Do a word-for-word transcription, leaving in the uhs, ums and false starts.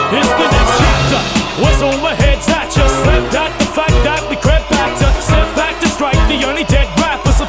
It's the next chapter. What's on my head?